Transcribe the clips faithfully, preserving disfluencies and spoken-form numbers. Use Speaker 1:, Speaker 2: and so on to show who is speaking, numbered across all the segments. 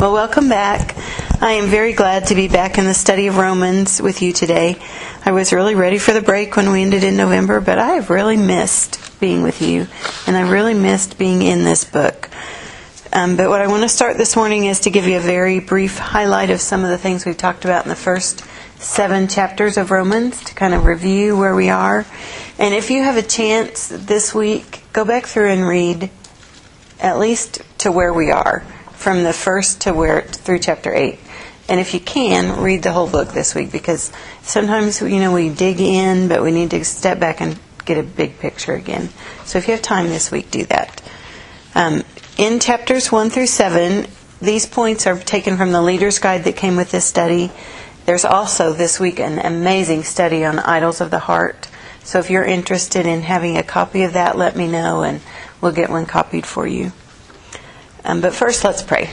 Speaker 1: Well, welcome back. I am very glad to be back in the study of Romans with you today. I was really ready for the break when we ended in November, but I have really missed being with you, and I really missed being in this book. Um, but what I want to start this morning is to give you a very brief highlight of some of the things we've talked about in the first seven chapters of Romans, to kind of review where we are. And if you have a chance this week, go back through and read at least to where we are, from the first to where through chapter eight. And if you can, read the whole book this week, because sometimes, you know, we dig in, but we need to step back and get a big picture again. So if you have time this week, do that. Um, in chapters one through seven, these points are taken from the Leader's Guide that came with this study. There's also this week an amazing study on idols of the heart. So if you're interested in having a copy of that, let me know and we'll get one copied for you. Um, but first, let's pray.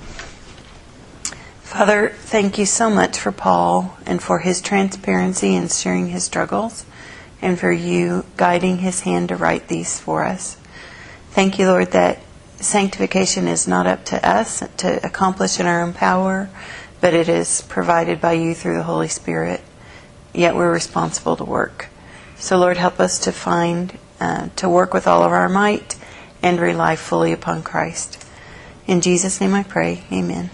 Speaker 1: Father, thank you so much for Paul and for his transparency in sharing his struggles, and for you guiding his hand to write these for us. Thank you, Lord, that sanctification is not up to us to accomplish in our own power, but it is provided by you through the Holy Spirit. Yet we're responsible to work. So, Lord, help us to find, uh, to work with all of our might and rely fully upon Christ. In Jesus' name I pray. Amen.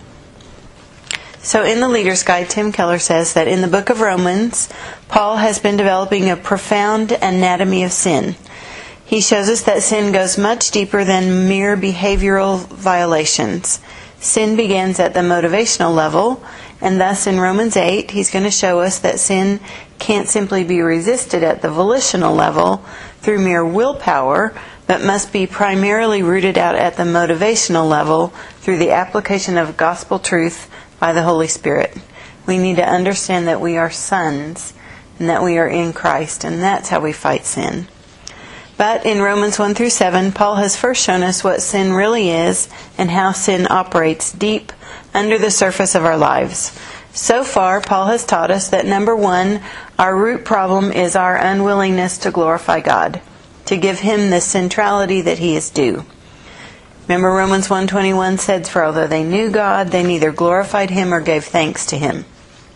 Speaker 1: So in the Leader's Guide, Tim Keller says that in the book of Romans, Paul has been developing a profound anatomy of sin. He shows us that sin goes much deeper than mere behavioral violations. Sin begins at the motivational level, and thus in Romans eight, he's going to show us that sin can't simply be resisted at the volitional level through mere willpower, but must be primarily rooted out at the motivational level through the application of gospel truth by the Holy Spirit. We need to understand that we are sons and that we are in Christ, and that's how we fight sin. But in Romans one through seven, Paul has first shown us what sin really is and how sin operates deep under the surface of our lives. So far, Paul has taught us that number one, our root problem is our unwillingness to glorify God, to give Him the centrality that He is due. Remember Romans one twenty-one says, "For although they knew God, they neither glorified Him or gave thanks to Him."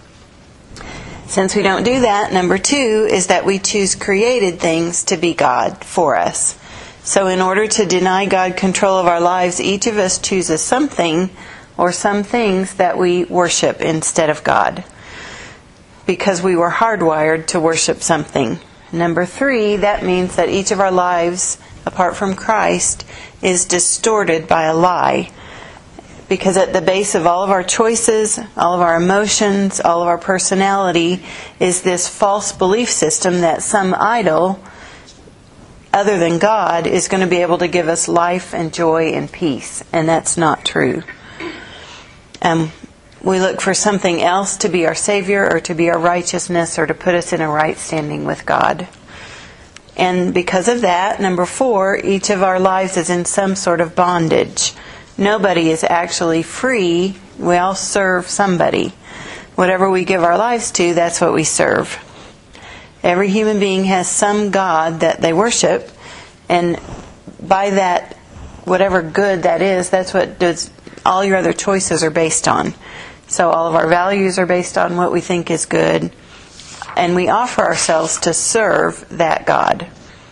Speaker 1: Since we don't do that, number two is that we choose created things to be God for us. So in order to deny God control of our lives, each of us chooses something or some things that we worship instead of God, because we were hardwired to worship something. Number three, that means that each of our lives, apart from Christ, is distorted by a lie. Because at the base of all of our choices, all of our emotions, all of our personality is this false belief system that some idol other than God is going to be able to give us life and joy and peace. And that's not true. Um, we look for something else to be our Savior or to be our righteousness or to put us in a right standing with God. And because of that, number four, each of our lives is in some sort of bondage. Nobody is actually free. We all serve somebody. Whatever we give our lives to, that's what we serve. Every human being has some God that they worship, and by that, whatever good that is, that's what does, all your other choices are based on. So all of our values are based on what we think is good, and we offer ourselves to serve that God.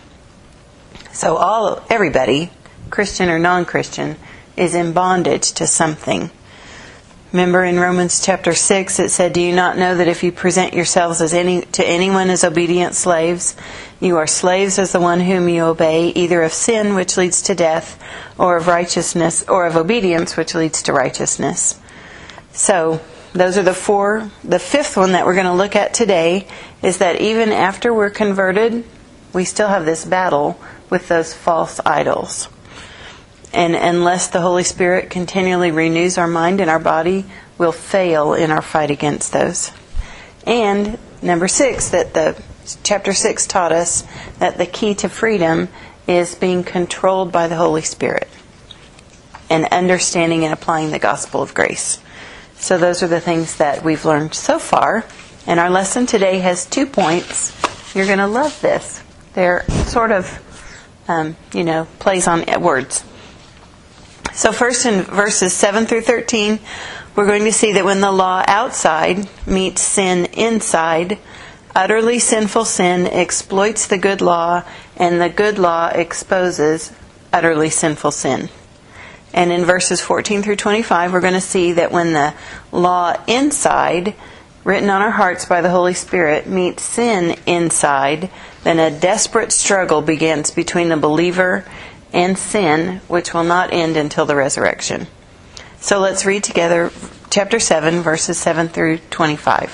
Speaker 1: So all everybody, Christian or non-Christian, is in bondage to something. Remember in Romans chapter six, it said, "Do you not know that if you present yourselves as any to anyone as obedient slaves, you are slaves as the one whom you obey, either of sin, which leads to death, or of righteousness, or of obedience, which leads to righteousness." So those are the four. The fifth one that we're going to look at today is that even after we're converted, we still have this battle with those false idols. And unless the Holy Spirit continually renews our mind and our body, we'll fail in our fight against those. And number six, that the chapter six taught us that the key to freedom is being controlled by the Holy Spirit and understanding and applying the gospel of grace. So those are the things that we've learned so far. And our lesson today has two points. You're going to love this. They're sort of, um, you know, plays on words. So first in verses seven through thirteen, we're going to see that when the law outside meets sin inside, utterly sinful sin exploits the good law, and the good law exposes utterly sinful sin. And in verses fourteen through twenty-five, we're going to see that when the law inside, written on our hearts by the Holy Spirit, meets sin inside, then a desperate struggle begins between the believer and sin, which will not end until the resurrection. So let's read together chapter seven, verses seven through twenty-five.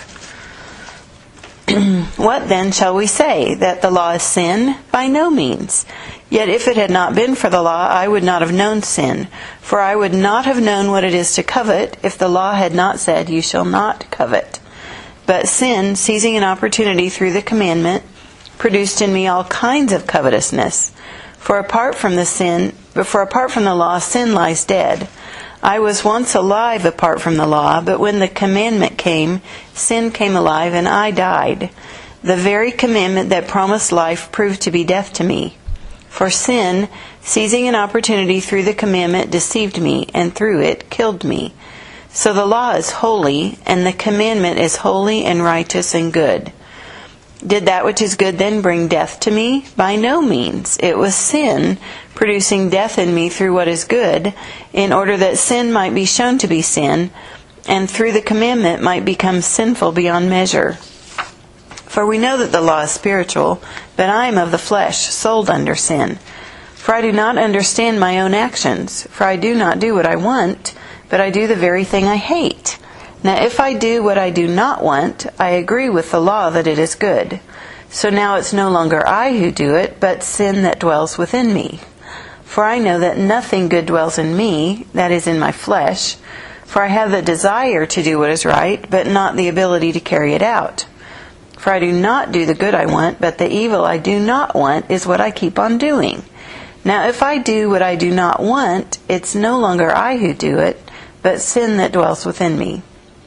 Speaker 1: What then shall we say? That the law is sin? By no means. Yet if it had not been for the law, I would not have known sin. For I would not have known what it is to covet if the law had not said, you shall not covet. But sin, seizing an opportunity through the commandment, produced in me all kinds of covetousness. For apart from the sin, for apart from the law, sin lies dead. I was once alive apart from the law, but when the commandment came, sin came alive and I died. The very commandment that promised life proved to be death to me. For sin, seizing an opportunity through the commandment, deceived me, and through it killed me. So the law is holy, and the commandment is holy and righteous and good. Did that which is good then bring death to me? By no means. It was sin, producing death in me through what is good, in order that sin might be shown to be sin, and through the commandment might become sinful beyond measure. For we know that the law is spiritual, but I am of the flesh, sold under sin. For I do not understand my own actions, for I do not do what I want, but I do the very thing I hate. Now if I do what I do not want, I agree with the law that it is good. So now it's no longer I who do it, but sin that dwells within me. For I know that nothing good dwells in me, that is, in my flesh. For I have the desire to do what is right, but not the ability to carry it out. For I do not do the good I want, but the evil I do not want is what I keep on doing. Now if I do what I do not want, it's no longer I who do it, but sin that dwells within me.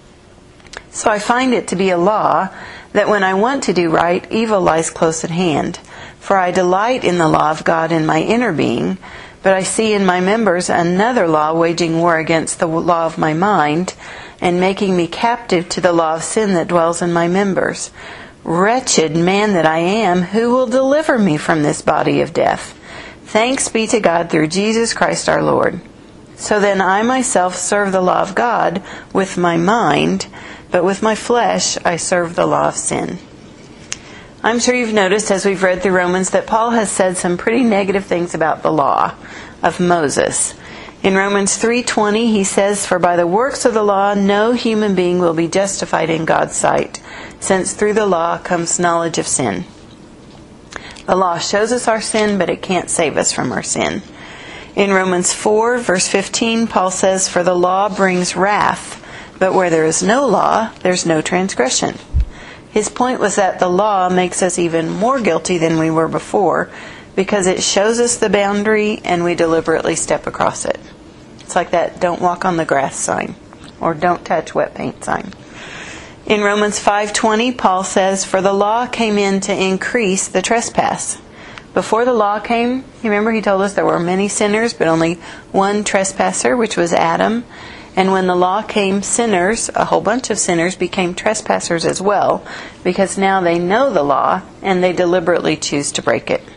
Speaker 1: So I find it to be a law that when I want to do right, evil lies close at hand. For I delight in the law of God in my inner being, but I see in my members another law waging war against the law of my mind, and making me captive to the law of sin that dwells in my members. Wretched man that I am, who will deliver me from this body of death? Thanks be to God through Jesus Christ our Lord. So then I myself serve the law of God with my mind, but with my flesh I serve the law of sin. I'm sure you've noticed as we've read through Romans that Paul has said some pretty negative things about the law of Moses. In Romans three twenty he says, for by the works of the law no human being will be justified in God's sight, since through the law comes knowledge of sin. The law shows us our sin, but it can't save us from our sin. In Romans four verse fifteen, Paul says, for the law brings wrath, but where there is no law, there's no transgression. His point was that the law makes us even more guilty than we were before, because it shows us the boundary and we deliberately step across it. It's like that don't walk on the grass sign, or don't touch wet paint sign. In Romans five twenty, Paul says, for the law came in to increase the trespass. Before the law came, you remember he told us there were many sinners, but only one trespasser, which was Adam. And when the law came, sinners, a whole bunch of sinners, became trespassers as well, because now they know the law and they deliberately choose to break it.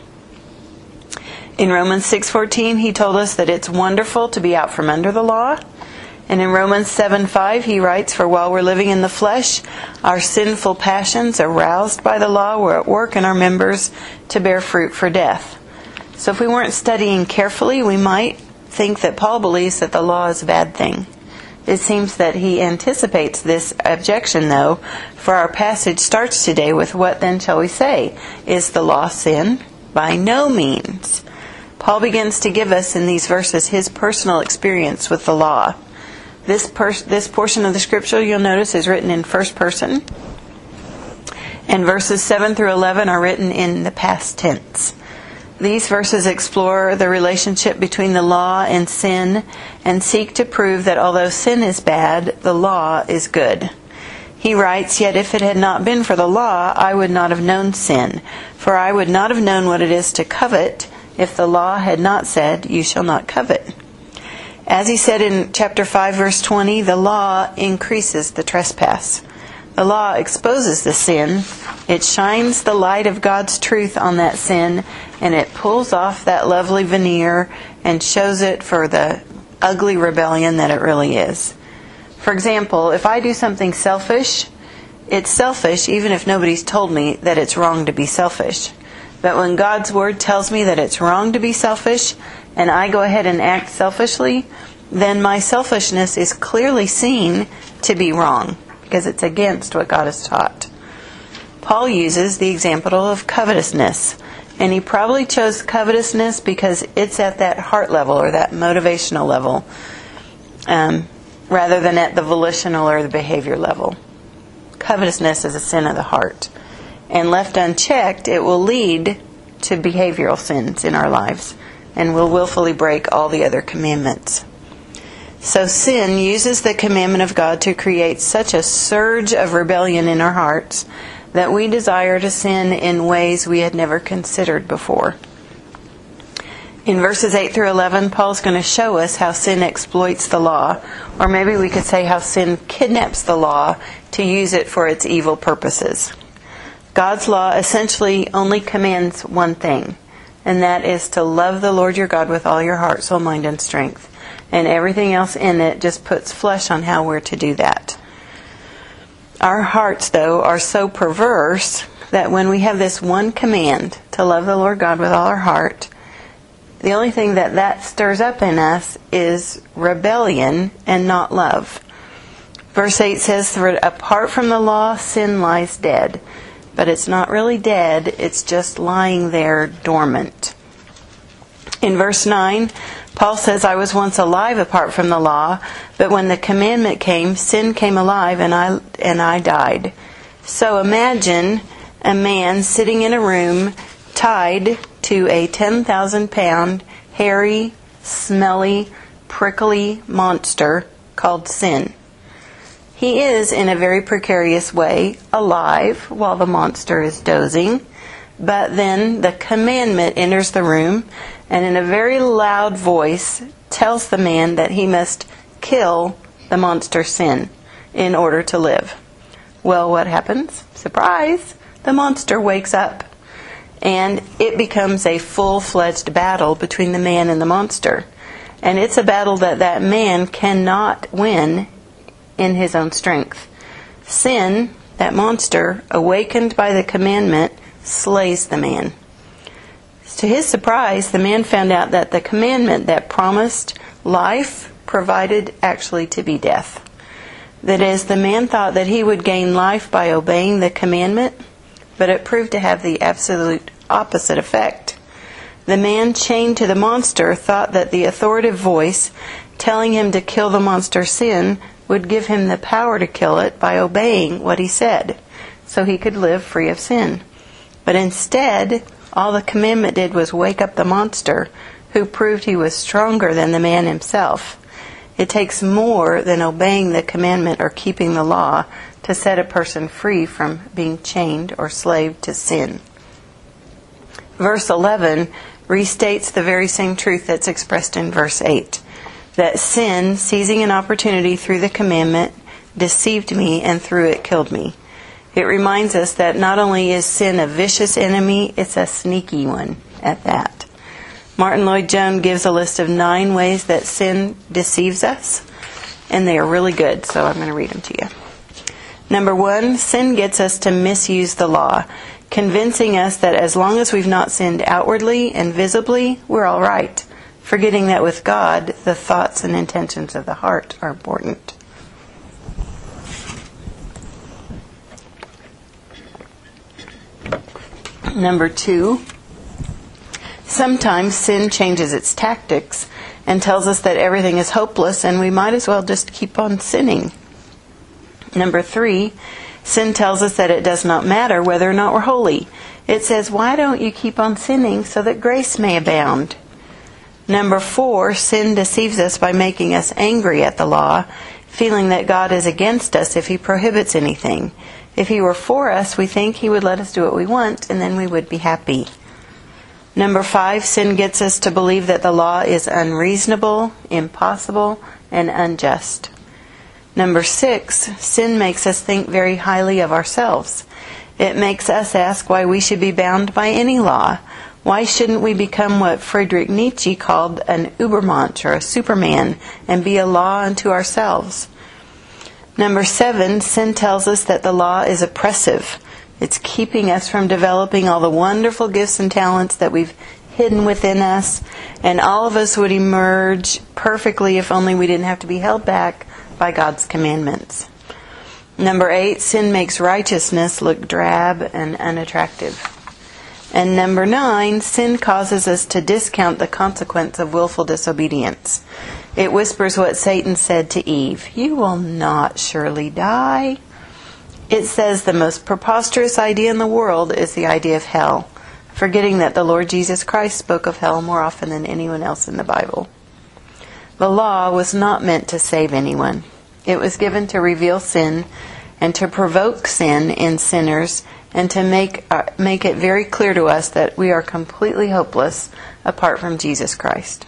Speaker 1: In Romans six fourteen, he told us that it's wonderful to be out from under the law. And in Romans seven five, he writes, for while we're living in the flesh, our sinful passions, aroused by the law, were at work in our members to bear fruit for death. So if we weren't studying carefully, we might think that Paul believes that the law is a bad thing. It seems that he anticipates this objection, though, for our passage starts today with, what then shall we say? Is the law sin? By no means. Paul begins to give us in these verses his personal experience with the law. This, pers- this portion of the scripture, you'll notice, is written in first person. And verses seven through eleven are written in the past tense. These verses explore the relationship between the law and sin and seek to prove that although sin is bad, the law is good. He writes, yet if it had not been for the law, I would not have known sin, for I would not have known what it is to covet if the law had not said, you shall not covet. As he said in chapter five, verse twenty, the law increases the trespass. The law exposes the sin. It shines the light of God's truth on that sin, and it pulls off that lovely veneer and shows it for the ugly rebellion that it really is. For example, if I do something selfish, it's selfish even if nobody's told me that it's wrong to be selfish. But when God's Word tells me that it's wrong to be selfish, and I go ahead and act selfishly, then my selfishness is clearly seen to be wrong, because it's against what God has taught. Paul uses the example of covetousness, and he probably chose covetousness because it's at that heart level or that motivational level, um, rather than at the volitional or the behavior level. Covetousness is a sin of the heart, and left unchecked, it will lead to behavioral sins in our lives, and will willfully break all the other commandments. So sin uses the commandment of God to create such a surge of rebellion in our hearts that we desire to sin in ways we had never considered before. In verses eight through eleven, Paul's going to show us how sin exploits the law, or maybe we could say how sin kidnaps the law to use it for its evil purposes. God's law essentially only commands one thing, and that is to love the Lord your God with all your heart, soul, mind, and strength. And everything else in it just puts flesh on how we're to do that. Our hearts, though, are so perverse that when we have this one command to love the Lord God with all our heart, the only thing that that stirs up in us is rebellion and not love. Verse eight says, "For apart from the law, sin lies dead." But it's not really dead, it's just lying there dormant. In verse nine, Paul says, "I was once alive apart from the law, but when the commandment came, sin came alive and I and I died." So imagine a man sitting in a room tied to a ten thousand pound, hairy, smelly, prickly monster called sin. He is, in a very precarious way, alive while the monster is dozing, but then the commandment enters the room and in a very loud voice tells the man that he must kill the monster sin in order to live. Well, what happens? Surprise! The monster wakes up, and it becomes a full-fledged battle between the man and the monster. And it's a battle that that man cannot win in his own strength. Sin, that monster, awakened by the commandment, slays the man. To his surprise, the man found out that the commandment that promised life provided actually to be death. That is, the man thought that he would gain life by obeying the commandment, but it proved to have the absolute opposite effect. The man chained to the monster thought that the authoritative voice telling him to kill the monster sin would give him the power to kill it by obeying what he said, so he could live free of sin. But instead, all the commandment did was wake up the monster, who proved he was stronger than the man himself. It takes more than obeying the commandment or keeping the law to set a person free from being chained or slave to sin. Verse eleven restates the very same truth that's expressed in verse eight, that sin, seizing an opportunity through the commandment, deceived me and through it killed me. It reminds us that not only is sin a vicious enemy, it's a sneaky one at that. Martin Lloyd-Jones gives a list of nine ways that sin deceives us, and they are really good, so I'm going to read them to you. Number one, sin gets us to misuse the law, convincing us that as long as we've not sinned outwardly and visibly, we're all right, forgetting that with God, the thoughts and intentions of the heart are important. Number two, sometimes sin changes its tactics and tells us that everything is hopeless and we might as well just keep on sinning. Number three, sin tells us that it does not matter whether or not we're holy. It says, why don't you keep on sinning so that grace may abound? Number four, sin deceives us by making us angry at the law, feeling that God is against us if He prohibits anything. If He were for us, we think He would let us do what we want, and then we would be happy. Number five, sin gets us to believe that the law is unreasonable, impossible, and unjust. Number six, sin makes us think very highly of ourselves. It makes us ask why we should be bound by any law. Why shouldn't we become what Friedrich Nietzsche called an Übermensch, or a Superman, and be a law unto ourselves? Number seven, sin tells us that the law is oppressive. It's keeping us from developing all the wonderful gifts and talents that we've hidden within us, and all of us would emerge perfectly if only we didn't have to be held back by God's commandments. Number eight, sin makes righteousness look drab and unattractive. And number nine, sin causes us to discount the consequence of willful disobedience. It whispers what Satan said to Eve, "You will not surely die." It says the most preposterous idea in the world is the idea of hell, forgetting that the Lord Jesus Christ spoke of hell more often than anyone else in the Bible. The law was not meant to save anyone. It was given to reveal sin and to provoke sin in sinners, and to make uh, make it very clear to us that we are completely hopeless apart from Jesus Christ.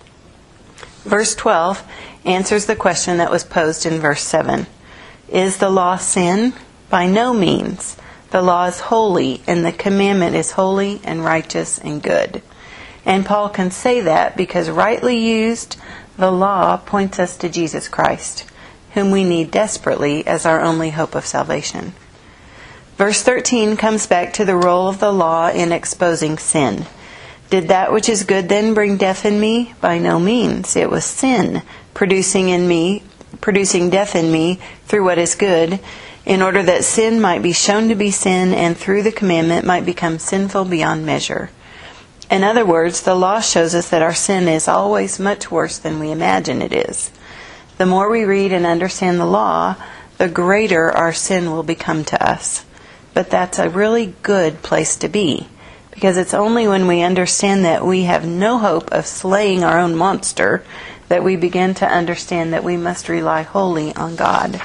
Speaker 1: Verse twelve answers the question that was posed in verse seven. Is the law sin? By no means. The law is holy, and the commandment is holy and righteous and good. And Paul can say that because rightly used, the law points us to Jesus Christ, whom we need desperately as our only hope of salvation. Verse thirteen comes back to the role of the law in exposing sin. Did that which is good then bring death in me? By no means. It was sin producing in me, producing death in me through what is good, in order that sin might be shown to be sin, and through the commandment might become sinful beyond measure. In other words, the law shows us that our sin is always much worse than we imagine it is. The more we read and understand the law, the greater our sin will become to us. But that's a really good place to be, because it's only when we understand that we have no hope of slaying our own monster that we begin to understand that we must rely wholly on God.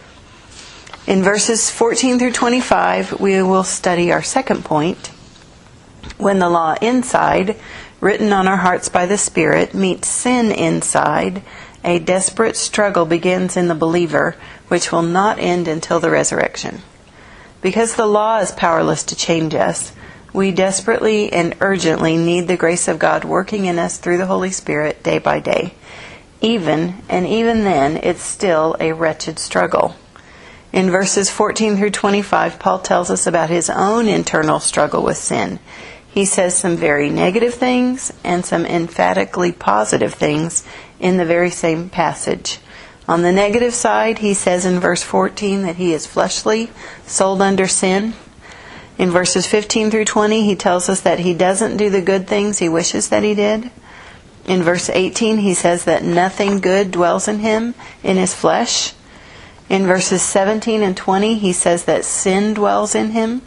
Speaker 1: In verses fourteen through twenty-five, we will study our second point. When the law inside, written on our hearts by the Spirit, meets sin inside, a desperate struggle begins in the believer, which will not end until the resurrection. Because the law is powerless to change us, we desperately and urgently need the grace of God working in us through the Holy Spirit day by day. Even, and even then, it's still a wretched struggle. In verses fourteen through twenty-five, Paul tells us about his own internal struggle with sin. He says some very negative things and some emphatically positive things in the very same passage. On the negative side, he says in verse fourteen that he is fleshly, sold under sin. In verses fifteen through twenty, he tells us that he doesn't do the good things he wishes that he did. In verse eighteen, he says that nothing good dwells in him, in his flesh. In verses seventeen and twenty, he says that sin dwells in him.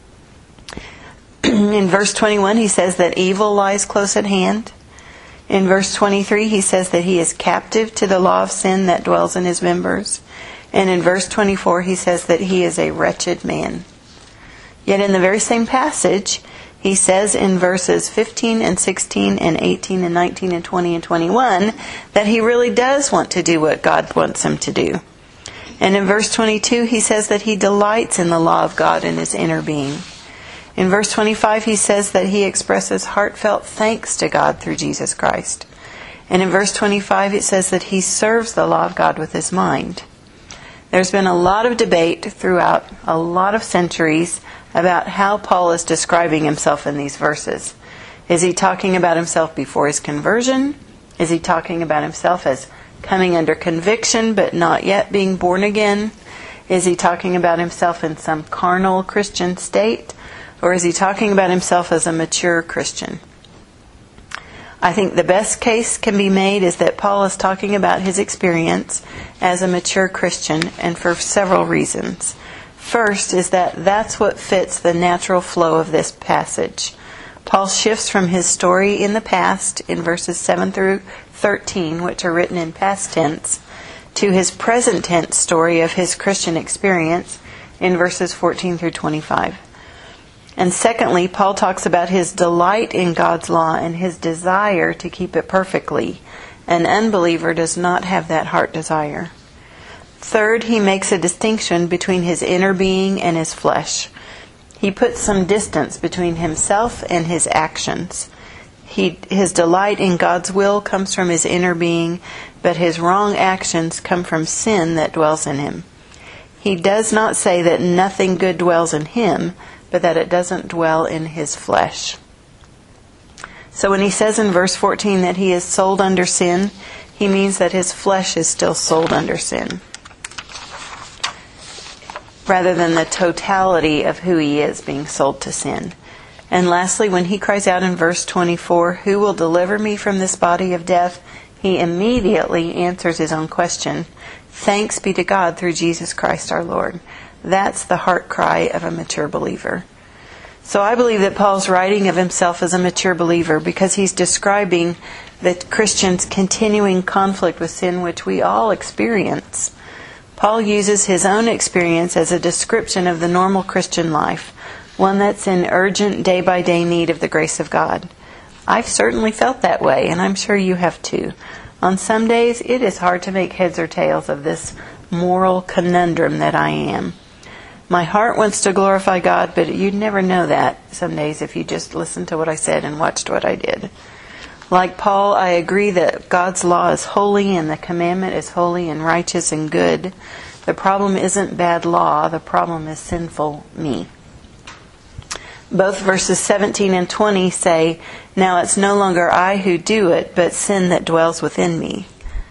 Speaker 1: In verse twenty-one, he says that evil lies close at hand. In verse twenty-three, he says that he is captive to the law of sin that dwells in his members. And in verse twenty-four, he says that he is a wretched man. Yet in the very same passage, he says in verses fifteen and sixteen and eighteen and nineteen and twenty and twenty-one that he really does want to do what God wants him to do. And in verse twenty-two, he says that he delights in the law of God in his inner being. In verse twenty-five, he says that he expresses heartfelt thanks to God through Jesus Christ. And in verse twenty-five, it says that he serves the law of God with his mind. There's been a lot of debate throughout a lot of centuries about how Paul is describing himself in these verses. Is he talking about himself before his conversion? Is he talking about himself as coming under conviction but not yet being born again? Is he talking about himself in some carnal Christian state? Or is he talking about himself as a mature Christian? I think the best case can be made is that Paul is talking about his experience as a mature Christian, and for several reasons. First is that that's what fits the natural flow of this passage. Paul shifts from his story in the past, in verses seven through thirteen, which are written in past tense, to his present tense story of his Christian experience in verses fourteen through twenty-five. And secondly, Paul talks about his delight in God's law and his desire to keep it perfectly. An unbeliever does not have that heart desire. Third, he makes a distinction between his inner being and his flesh. He puts some distance between himself and his actions. He, his delight in God's will comes from his inner being, but his wrong actions come from sin that dwells in him. He does not say that nothing good dwells in him, but that it doesn't dwell in his flesh. So when he says in verse fourteen that he is sold under sin, he means that his flesh is still sold under sin, rather than the totality of who he is being sold to sin. And lastly, when he cries out in verse twenty-four, "Who will deliver me from this body of death?" he immediately answers his own question. Thanks be to God through Jesus Christ our Lord. That's the heart cry of a mature believer. So I believe that Paul's writing of himself as a mature believer because he's describing the Christian's continuing conflict with sin, which we all experience. Paul uses his own experience as a description of the normal Christian life, one that's in urgent day-by-day need of the grace of God. I've certainly felt that way, and I'm sure you have too. On some days, it is hard to make heads or tails of this moral conundrum that I am. My heart wants to glorify God, but you'd never know that some days if you just listened to what I said and watched what I did. Like Paul, I agree that God's law is holy and the commandment is holy and righteous and good. The problem isn't bad law. The problem is sinful me. Both verses seventeen and twenty say, "Now it's no longer I who do it, but sin that dwells within me."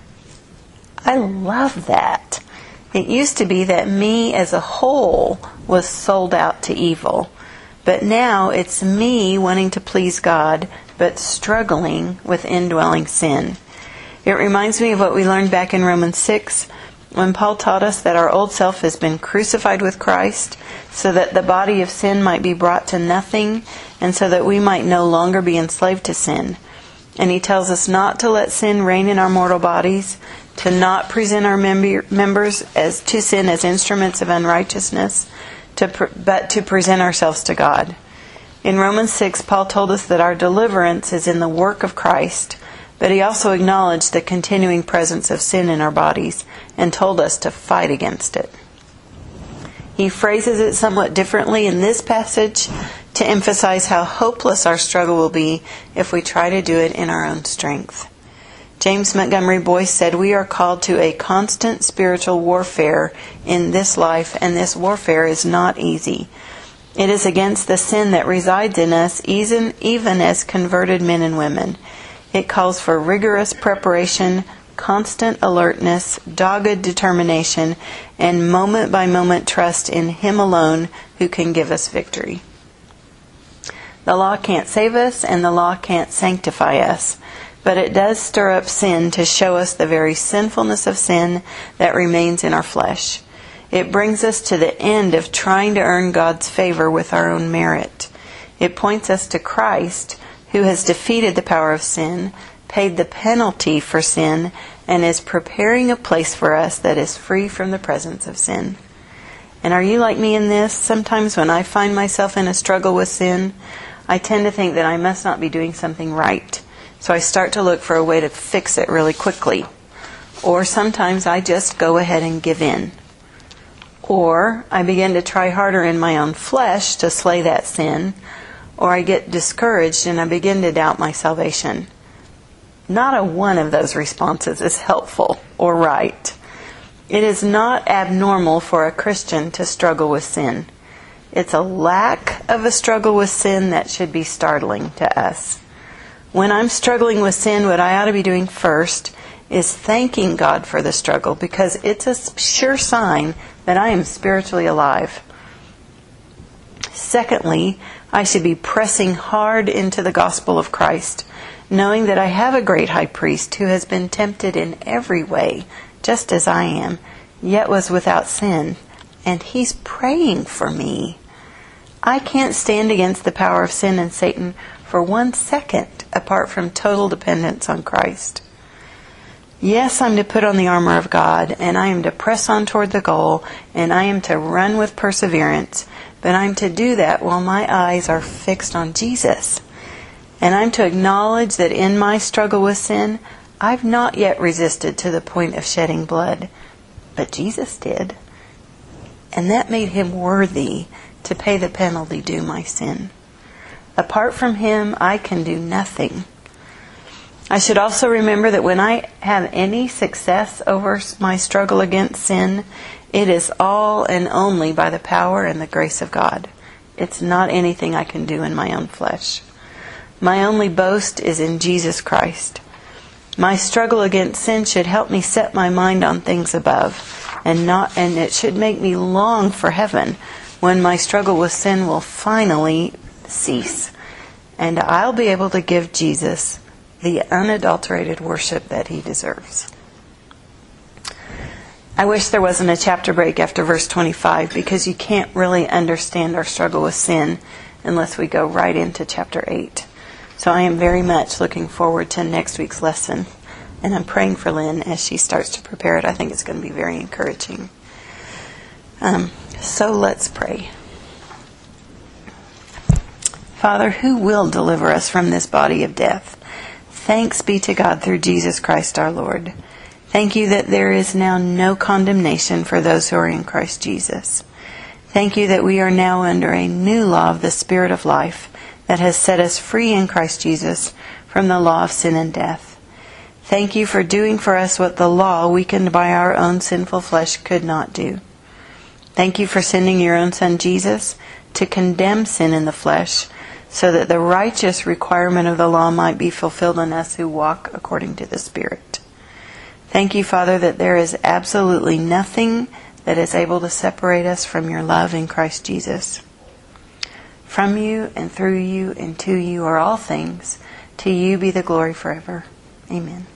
Speaker 1: I love that. It used to be that me as a whole was sold out to evil. But now it's me wanting to please God, but struggling with indwelling sin. It reminds me of what we learned back in Romans six, when Paul taught us that our old self has been crucified with Christ, so that the body of sin might be brought to nothing, and so that we might no longer be enslaved to sin. And he tells us not to let sin reign in our mortal bodies, to not present our mem- members as to sin as instruments of unrighteousness, to pr- but to present ourselves to God. In Romans six, Paul told us that our deliverance is in the work of Christ, but he also acknowledged the continuing presence of sin in our bodies and told us to fight against it. He phrases it somewhat differently in this passage to emphasize how hopeless our struggle will be if we try to do it in our own strength. James Montgomery Boyce said, "We are called to a constant spiritual warfare in this life, and this warfare is not easy. It is against the sin that resides in us, even, even as converted men and women. It calls for rigorous preparation, constant alertness, dogged determination, and moment-by-moment trust in Him alone who can give us victory." The law can't save us, and the law can't sanctify us. But it does stir up sin to show us the very sinfulness of sin that remains in our flesh. It brings us to the end of trying to earn God's favor with our own merit. It points us to Christ, who has defeated the power of sin, paid the penalty for sin, and is preparing a place for us that is free from the presence of sin. And are you like me in this? Sometimes when I find myself in a struggle with sin, I tend to think that I must not be doing something right. So I start to look for a way to fix it really quickly. Or sometimes I just go ahead and give in. Or I begin to try harder in my own flesh to slay that sin. Or I get discouraged and I begin to doubt my salvation. Not a one of those responses is helpful or right. It is not abnormal for a Christian to struggle with sin. It's a lack of a struggle with sin that should be startling to us. When I'm struggling with sin, what I ought to be doing first is thanking God for the struggle, because it's a sure sign that I am spiritually alive. Secondly, I should be pressing hard into the gospel of Christ, knowing that I have a great high priest who has been tempted in every way, just as I am, yet was without sin, and he's praying for me. I can't stand against the power of sin and Satan for one second apart from total dependence on Christ. Yes, I'm to put on the armor of God, and I am to press on toward the goal, and I am to run with perseverance, but I'm to do that while my eyes are fixed on Jesus. And I'm to acknowledge that in my struggle with sin, I've not yet resisted to the point of shedding blood, but Jesus did. And that made him worthy to pay the penalty due my sin. Apart from him, I can do nothing. I should also remember that when I have any success over my struggle against sin, it is all and only by the power and the grace of God. It's not anything I can do in my own flesh. My only boast is in Jesus Christ. My struggle against sin should help me set my mind on things above, and not, and it should make me long for heaven when my struggle with sin will finally cease, and I'll be able to give Jesus the unadulterated worship that he deserves. I wish there wasn't a chapter break after verse twenty-five, because you can't really understand our struggle with sin unless we go right into chapter eight. So I am very much looking forward to next week's lesson, and I'm praying for Lynn as she starts to prepare it. I think it's going to be very encouraging. Um, so let's pray. Father, who will deliver us from this body of death? Thanks be to God through Jesus Christ our Lord. Thank you that there is now no condemnation for those who are in Christ Jesus. Thank you that we are now under a new law of the Spirit of life that has set us free in Christ Jesus from the law of sin and death. Thank you for doing for us what the law, weakened by our own sinful flesh, could not do. Thank you for sending your own Son Jesus to condemn sin in the flesh, so that the righteous requirement of the law might be fulfilled in us who walk according to the Spirit. Thank you, Father, that there is absolutely nothing that is able to separate us from your love in Christ Jesus. From you and through you and to you are all things. To you be the glory forever. Amen.